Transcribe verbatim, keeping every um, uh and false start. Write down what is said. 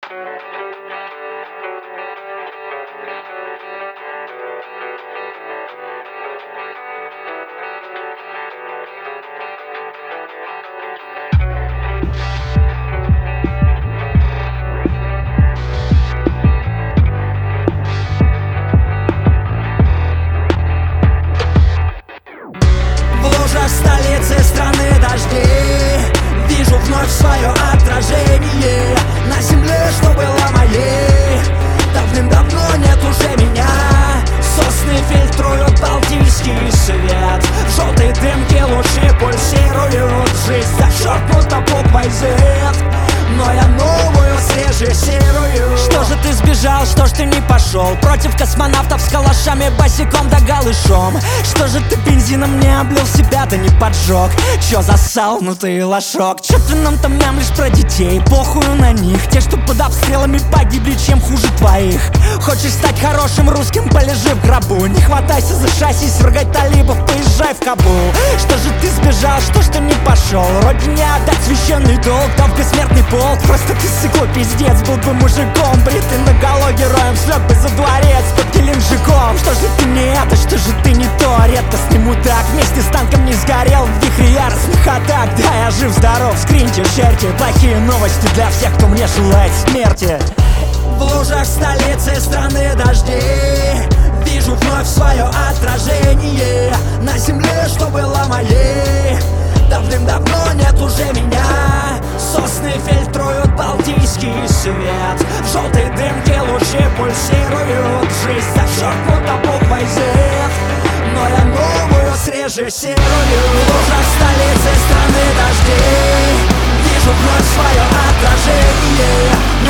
Столицы страны дождей, вижу вновь свое отражение на земле, что было моей. Давным-давно нет уже меня. Сосны фильтруют балтийский свет, в желтой дымке лучи пульсируют. Жизнь зачеркнута буквой Z, но я новую срежиссирую. Что же ты сбежал, что ж ты не пошел против космонавтов с калашами, босиком да голышом? Что же ты бензином не облил себя, да не поджег? Чё засал, ну ты лошок? Чё ты нам там мямлишь про детей? Похую на них, те, что под обстрелами погибли, чем хуже твоих. Хочешь стать хорошим русским, полежи в гробу. Не хватайся за шасси, свергай талибов, поезжай в Кабул. Что же ты сбежал, что ж ты не пошел родине отдать священный долг, дав бессмертный полк? Просто ты сыкло, пиздец, был бы мужиком, бритый наголо героем, слег бы за дворец под Геленджиком. Что же ты не это, что же ты не то? Редкостный мудак, вместе с танком не сгорел в вихре яростных атак. Да, я жив-здоров, скриньте, шерьте. Плохие новости для всех, кто мне желает смерти. В лужах столицы страны дождей, вижу вновь свое отражение на земле, что было моей. Давным-давно нет уже меня. Сосны фильтруют балтийский свет, в желтой дымке лучи пульсируют. Жизнь зачеркнута буквой Z, но я новую срежиссирую. В лужах столицы страны дождей, вижу вновь свое отражение